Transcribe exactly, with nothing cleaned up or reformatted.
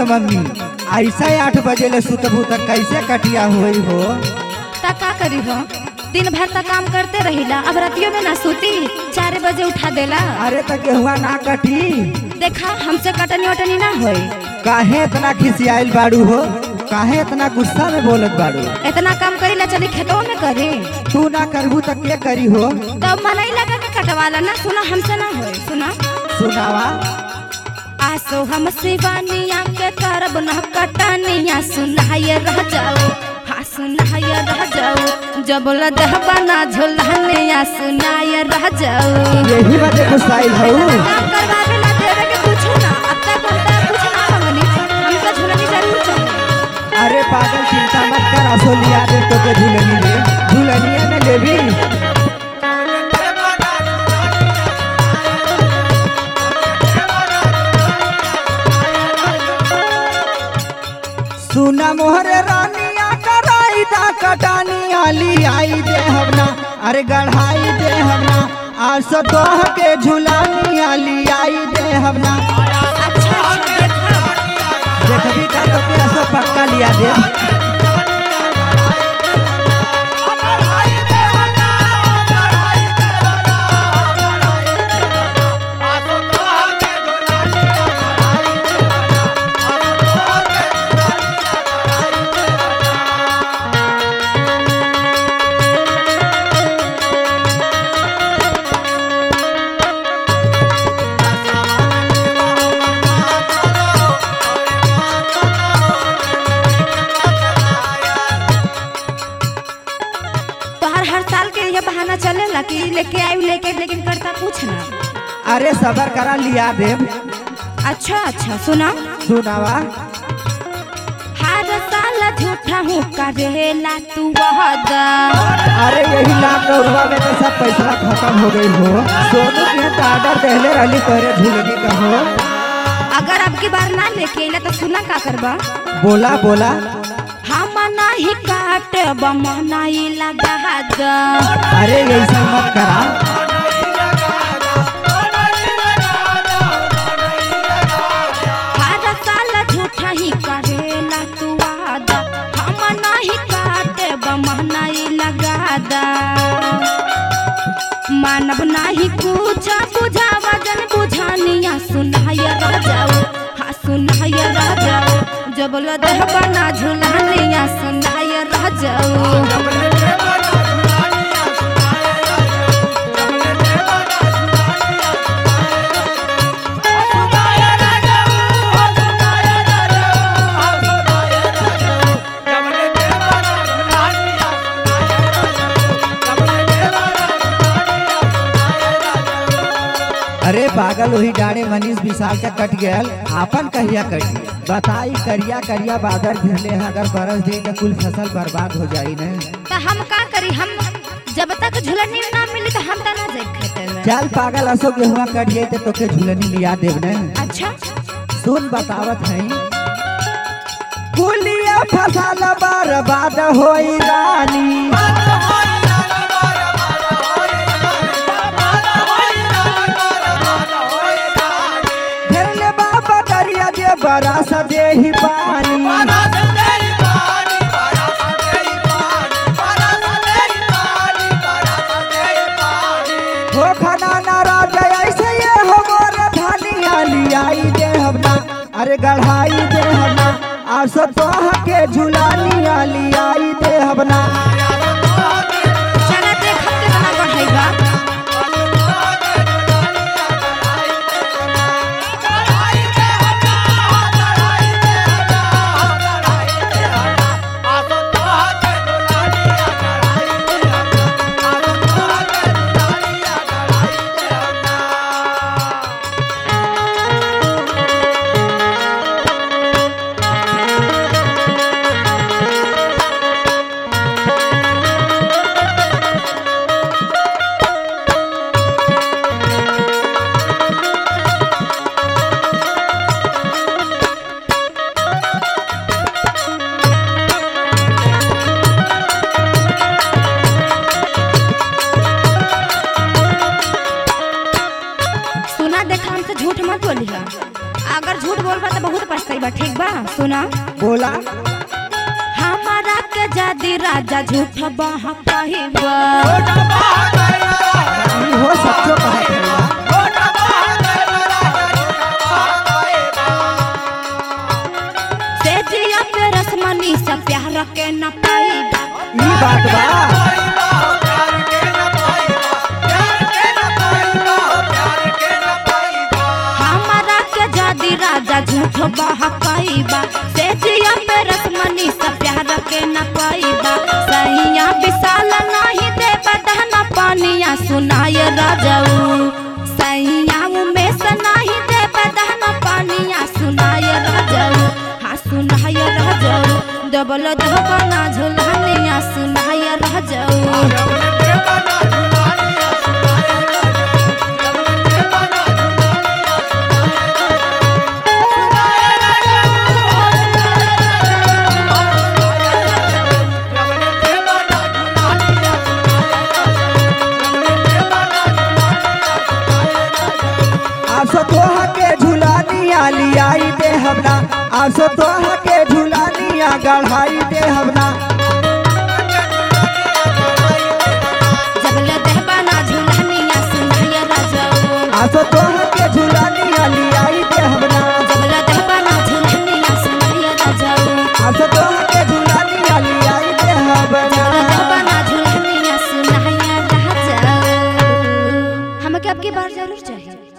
के मम्मी ऐसा आठ बजे ले सुतबू तक कैसे कटिया हुई हो? ता का करी हो, दिन भर तक काम करते रहिला, अब रातियों में ना सूती, चार बजे उठा देला। अरे तो गेहुआ ना कटी? देखा हमसे कटनी वटनी ना होई। काहे इतना खिसियाइल बाड़ू हो? काहे इतना गुस्सा में बोलत बाड़ू? इतना काम करीला, चली खेतों में करे। तू ना करबू तो के करी हो? तब मनई लगा के कटवाला ना, सुना हमसे ना होई। सुना सुनावा। आसो हम शिवानिया के करब न कटनिया, सुनाए रह जाओ, हाँ सुनाए रह जाओ, जब लदहबा ना झुलनिया, सुनाए रह जाओ। यही वजह गुस्साइल हो? काम करवावे ना देवे के पूछो ना, अब तक बोलता कुछ ना मंगनी, हमका झुलनी जरूर चाहिए। अरे पागल चिंता मत कर, असो लिया दे तो के झुलनी ले, झुलनिया में लेबी। सुना मोहरे रानिया कराई दा कटानी आली आई दे हमना, अरे गढ़ाई दे हमना, आज सो तोह के झुलानी आली आई दे हमना। अच्छा देखबी का तो के असो पक्का लिया दे। हर साल के ये बहाना चलेला कि लेके आई लेके, लेकिन करता कुछ ना। अरे सबर करा लिया दे। अच्छा अच्छा सुना। सुनावा। हर साल झूठा हूँ करेला तू वादा। अरे यही लाख रुपया में तो सब पैसा खत्म हो गई हो। सोनू के तो ऑर्डर देले रहली तोरे झुलनी का हो। अगर अब की बार ना लेके आइला तो सुना का करबा? बोला बोला। हम नहीं काटे बमनाई लगा द। अरे ऐसा मत करा। हर साल झूठा ही करेला तू वादा, हम नहीं काटे बमनाई लगा द। मानव नहीं कुछ बुझा वजन बुझानिया, सुनाया रह जाओ, हाँ सुनाया रह जाओ, जब लदहबा ना झुलानिया, सुनाया रह जाओ। अरे पागल वही डाड़े मनीष विशाल का कट गया, आपन कहिया कटी? बताई करिया करिया बादल घिरले, अगर बरस दे तो कुल फसल बर्बाद हो जाई न। तो हम का करी, हम जब तक झुलनी ना मिली तो हम ना जाए खेते में। चल पागल असो गेहुआ कट जाए तो तोके झुलनी लिया देव न। अच्छा सुन बतावत है। कुलिया फसल बर्बाद होई रानी, बरस दे ही पानी, हो खाना नाराज ऐसे ये हो मोर धानिया लियाई दे हमना, अरे गढ़ाई दे हमना, आज सो तोह के झुलानिया लियाई दे हमना। चला देख हम कितना बढ़ाईबा। सुना बोला हमारा के जादी राजा झूठ बह कहिबा हो सच्चो कहत रहिला से जिया पे रसमनी से प्यार के न पाइबा ई बात बा हमारा के जादी राजा झूठ बह कहिबा से जिया पे रसमनी से प्यार के न पाइबा सैया विशाल नहीं दे बदहना पानिया सुनाय राजाऊ सैया में से नहीं दे बदहना पानिया सुनाय राजाऊ हाँ सुनाय राजाऊ डबल धबना झुलनिया सुनाय राजाऊ आसो तोहा के झुलानिया लियाई दे हमना आसो तोहा के झुलानिया गढ़ाई दे हमना जबल दहबाना झुलनिया सुनाय राजाऊ आसो तोहा के झुलानिया लियाई दे हमना जबल दहबाना झुलनिया सुनाय राजाऊ आसो तोहा के झुलानिया लियाई दे हमना दहबाना झुलनिया सुनाय राजाऊ हमके आपकी बार जरूर चाहिए।